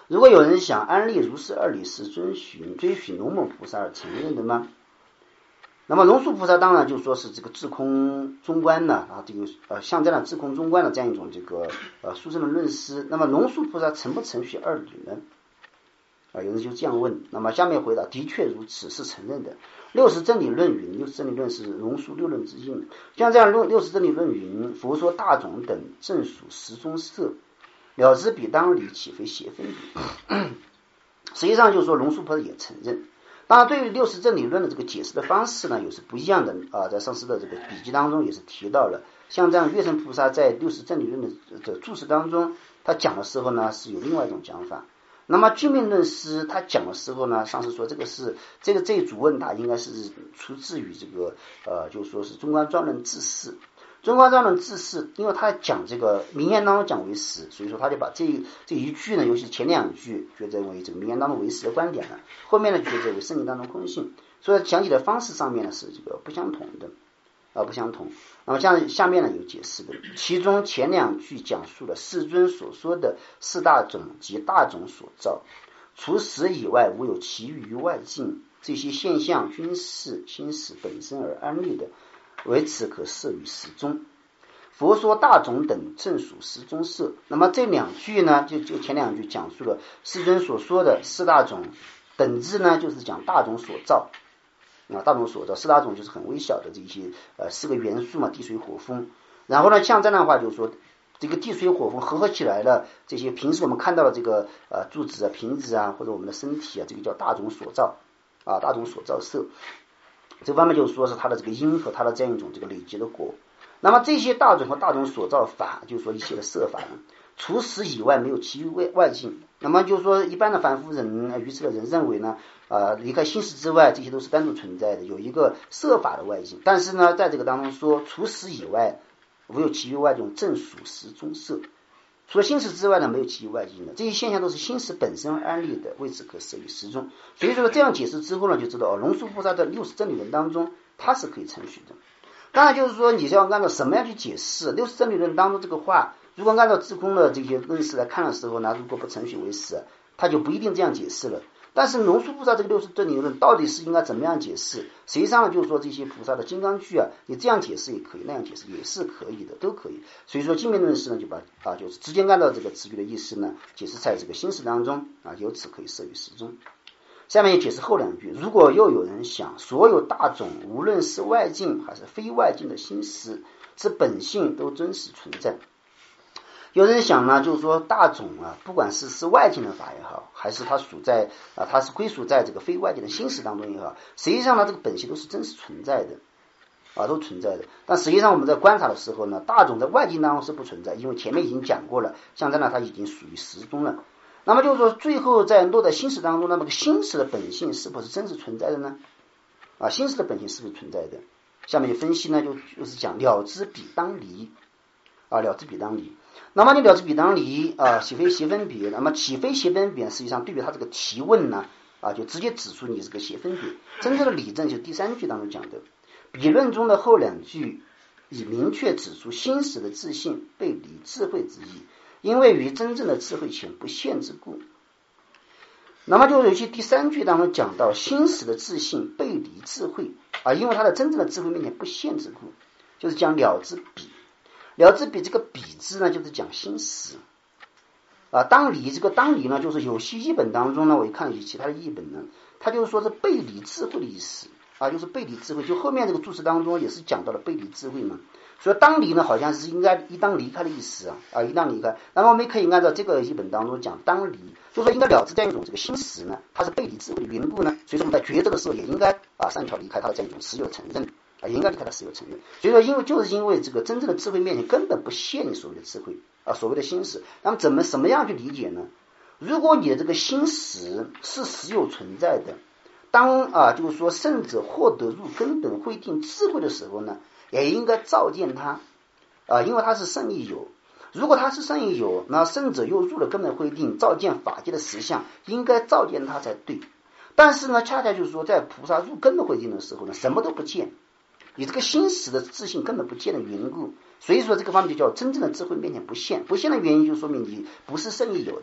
如果有人想安立如是二理是追寻龙猛菩萨而承认的吗？那么龙树菩萨当然就说是这个智空中观的啊，这个像这样智空中观的这样一种这个殊胜的论师。那么龙树菩萨承不承许二理呢？有人就这样问。那么下面回答，的确如此，是承认的。六十真理论云，六十真理论是龙树六论之应。像这样六十真理论云，佛说大种等正属十中色，了知彼当离，岂非邪分别？实际上就是说龙树菩萨也承认。当然，对于六十真理论的这个解释的方式呢，也是不一样的啊。在上师的这个笔记当中也是提到了，像这样月生菩萨在六十真理论的注释当中，他讲的时候呢是有另外一种讲法。那么居命论师他讲的时候呢，上师说这一组问答应该是出自于这个就是说是中观庄论智释。中观庄论智释，因为他讲这个名言当中讲为实，所以说他就把这一句呢，尤其前两句觉得为这个名言当中为实的观点呢，后面呢觉得为圣经当中空性，所以讲解的方式上面呢是这个不相同的不相同。那么像下面呢有解释的，其中前两句讲述了世尊所说的四大种及大种所造，除实以外无有其余于外境，这些现象均是心识本身而安立的，为此可摄于实中。佛说大种等正属实中色。那么这两句呢，就前两句讲述了世尊所说的四大种，等字呢就是讲大种所造大种所造，四大种就是很微小的这些四个元素嘛，地水火风。然后呢，像这样的话就是说，这个地水火风合起来了，这些平时我们看到的这个柱子啊、瓶子啊，或者我们的身体啊，这个叫大种所造大种所造色。这方面就是说是它的这个因和它的这样一种这个累积的果。那么这些大种和大种所造法，就是说一切的色法呢，除实以外没有其余外境。那么就是说一般的凡夫人愚痴的人认为呢，离开心识之外，这些都是单独存在的，有一个色法的外境。但是呢，在这个当中说，除实以外没有其余外境，正属实中色。除了心识之外呢，没有其余外境的，这些现象都是心识本身而安立的，为此可摄于实中。所以说这样解释之后呢，就知道龙树菩萨的六十真理论当中，它是可以承许的。当然就是说你要按照什么样去解释六十真理论当中这个话，如果按照智空的这些论释来看的时候呢，如果不承许为实，他就不一定这样解释了。但是龙树菩萨这个六十真理论到底是应该怎么样解释，实际上就是说这些菩萨的金刚句你这样解释也可以，那样解释也是可以的，都可以。所以说净面论师呢就把就是直接按照这个词句的意思呢解释在这个心识当中由此可以摄于实中。下面也解释后两句，如果又有人想所有大种无论是外境还是非外境的心识之本性都真实存在。有人想呢，就是说大种不管是外境的法也好，还是它属在它是归属在这个非外境的心识当中也好，实际上呢这个本性都是真实存在的都存在的。但实际上我们在观察的时候呢，大种在外境当中是不存在，因为前面已经讲过了，像这样它已经属于实中了。那么就是说最后在落在心识当中，那么心识的本性是不是真实存在的呢？心识的本性是不是存在的？下面就分析呢，就是讲了知彼当离了知彼当离。那么你了知彼当离岂非邪分别？那么岂非邪分别实际上对于他这个提问呢就直接指出你这个邪分别。真正的理证就是第三句当中讲的，彼论中的后两句已明确指出心识的自性背离智慧之意，因为于真正的智慧前不现之故。那么就尤其第三句当中讲到心识的自性背离智慧因为它的真正的智慧面前不现之故，就是讲了知彼。了知彼这个彼字呢，就是讲心识当离这个当离呢，就是有些译本当中呢，我一看其他的译本呢，它就是说是背离智慧的意思就是背离智慧，就后面这个注释当中也是讲到了背离智慧嘛。所以当离呢好像是应该一当离开的意思一当离开。那么我们可以按照这个译本当中讲当离，就是说应该了知这样一种这个心识呢，它是背离智慧的缘故呢，所以说我们在抉择的时候也应该善巧离开它的这样一种持有承认也应该离开它持有承认。所以说因为这个真正的智慧面前根本不现你所谓的智慧所谓的心识。那么什么样去理解呢？如果你的这个心识是实有存在的，当就是说圣者获得入根本慧定智慧的时候呢，也应该照见它因为它是圣意有。如果它是圣意有，那圣者又入了根本慧定，照见法界的实相，应该照见它才对。但是呢，恰恰就是说在菩萨入根本慧定的时候呢，什么都不见，你这个心识的自性根本不见的缘故，所以说这个方面就叫真正的智慧面前不现。不现的原因就说明你不是圣意有的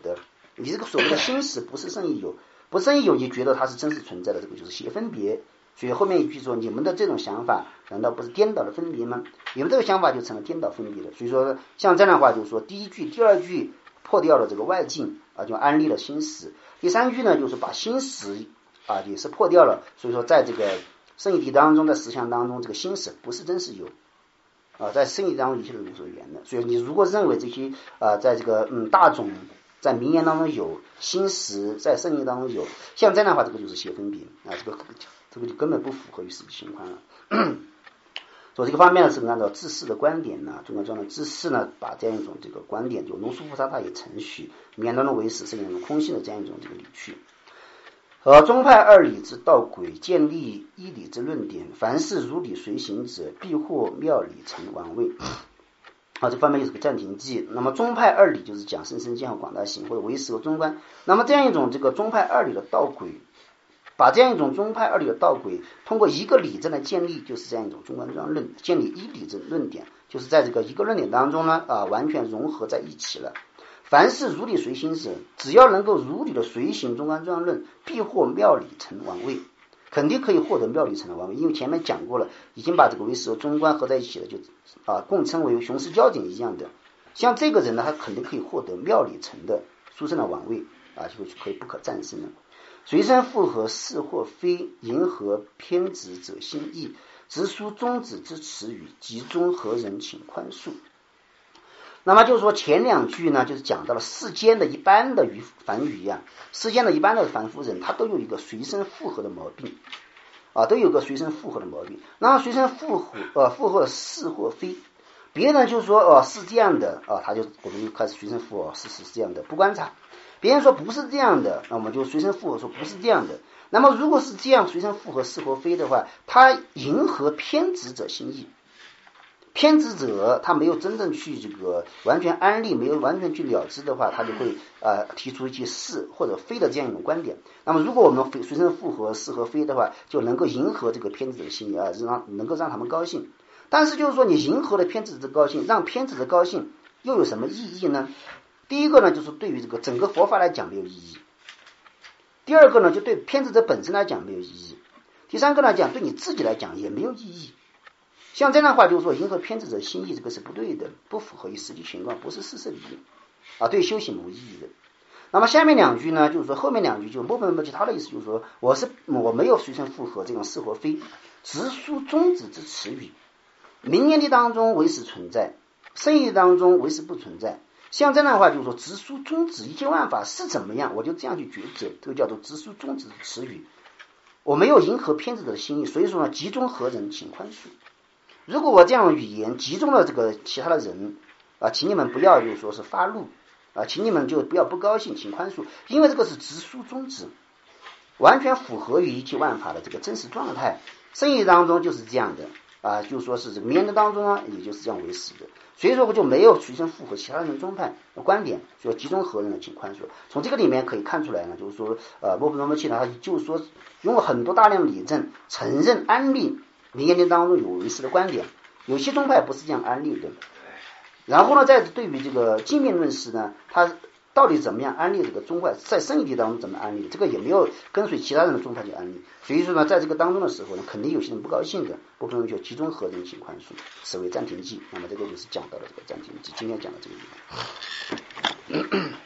你这个所谓的心识不是生亦有，不生亦有，你觉得它是真实存在的，这个就是邪分别。所以后面一句说，你们的这种想法难道不是颠倒的分别吗？你们这个想法就成了颠倒分别的。所以说像这样的话，就是说第一句第二句破掉了这个外境啊，就安立了心识。第三句呢，就是把心识啊也是破掉了。所以说在这个圣义谛当中，在实相当中，这个心识不是真实有啊，在圣义当中一切都是无所缘的。所以你如果认为这些在这个大种在名言当中有，心识在圣义当中有，像这样的话，这个就是邪分别啊，这个就根本不符合于实际情况了。所以这个方面呢，是按照智士的观点呢，中观庄的智士呢，把这样一种这个观点，就龙树菩萨他也承许名言当中唯识是一种空性的这样一种这个理去。宗派二理之道轨，建立一理之论点，凡是如理随行者，必获妙理成王位。这方面就是个暂停记。那么宗派二理就是讲甚深见和广大行，或者唯识和中观。那么这样一种这个宗派二理的道轨，把这样一种宗派二理的道轨通过一个理证来建立，就是这样一种中观庄论，建立一理之论点，就是在这个一个论点当中呢完全融合在一起了。凡是如理随行者，只要能够如理的随行中观庄论，必获妙理成王位，肯定可以获得妙理成的王位。因为前面讲过了，已经把这个唯识和中观合在一起了，就共称为雄狮焦点一样的。像这个人呢，他肯定可以获得妙理成的殊胜的王位就可以不可战胜了。随身复合是或非，迎合偏执者心意，直抒宗旨之词语，集中何人请宽恕。那么就是说前两句呢，就是讲到了世间的一般的凡语世间的一般的凡夫人，他都有一个随身复合的毛病都有个随身复合的毛病。那么随身复合的是或非，别人就说是这样的我们就开始随身复合是这样的，不观察。别人说不是这样的，那我们就随身复合说不是这样的。那么如果是这样随身复合是或非的话，他迎合偏执者心意。偏执者他没有真正去这个完全安立，没有完全去了知的话，他就会提出一些是或者非的这样一种观点。那么如果我们随身复合是和非的话，就能够迎合这个偏执者的心意能够让他们高兴。但是就是说你迎合了偏执者的高兴，让偏执者高兴又有什么意义呢？第一个呢，就是对于这个整个佛法来讲没有意义。第二个呢，就对偏执者本身来讲没有意义。第三个来讲，对你自己来讲也没有意义。像这样的话，就是说迎合偏执者心意，这个是不对的，不符合于实际情况，不是事实理对修行无意义的。那么下面两句呢，就是说后面两句就莫本末其他的意思，就是说我没有随身复合这种是或非，直抒宗旨之词语。名言的当中唯识存在，圣义当中唯识不存在。像这样的话，就是说直抒宗旨，一切万法是怎么样，我就这样去抉择，这个叫做直抒宗旨的词语。我没有迎合偏执者的心意，所以说呢，集中何人请宽恕。如果我这样的语言集中了这个其他的人请你们不要就是说是发怒请你们就不要不高兴，请宽恕，因为这个是直抒宗旨，完全符合于一切万法的这个真实状态。圣义当中就是这样的就是说是这个名言当中呢，也就是这样为实的。所以说我就没有随身复合其他人宗派的观点，说集中何人请宽恕。从这个里面可以看出来呢，就是说莫本末契呢，他就是说用了很多大量的理证，承认安立名言当中有唯识的观点，有些宗派不是这样安立的。然后呢，在对于这个镜面论师呢，他到底怎么样安立这个宗派，在圣义当中怎么安立，这个也没有跟随其他人的宗派去安立。所以说呢，在这个当中的时候呢，肯定有些人不高兴的，不可能就集中何人请宽恕，此为暂停记。那么这个就是讲到了这个暂停记，今天讲到这个地方。